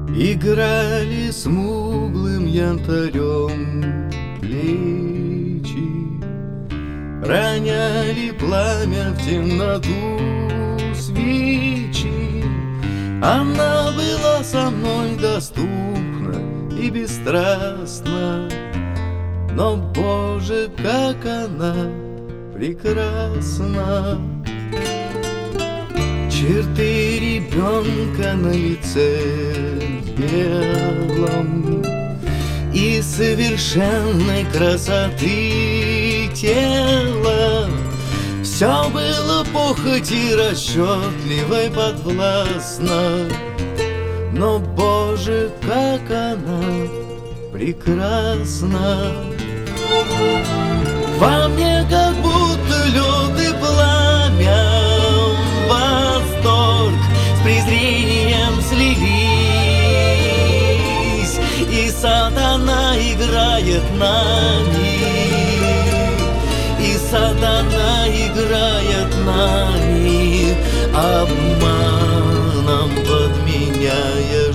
Играли смуглым янтарем плечи, роняли пламя в темноту свечи. Она была со мной доступна и бесстрастна, но, Боже, как она прекрасна! Черты ребенка на лице белом и совершенной красоты тела. Все было похоти расчетливой подвластно, но, Боже, как она прекрасна! Во мне как будто лед и пламя, восторг с презрением слились, и сатана играет нами, и сатана играет нами, обманом подменяя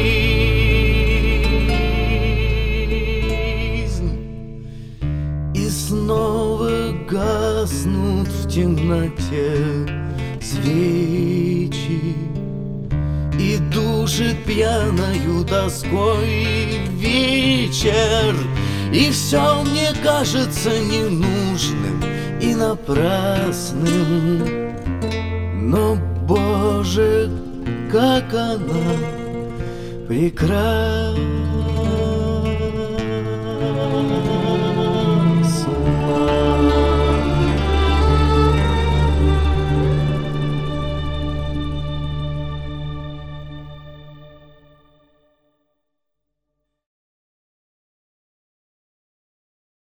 жизнь. И снова гаснут в темноте свечи, и душит пьяною тоской вечер, и все мне кажется ненужным и напрасным, но, Боже, как она прекрасна!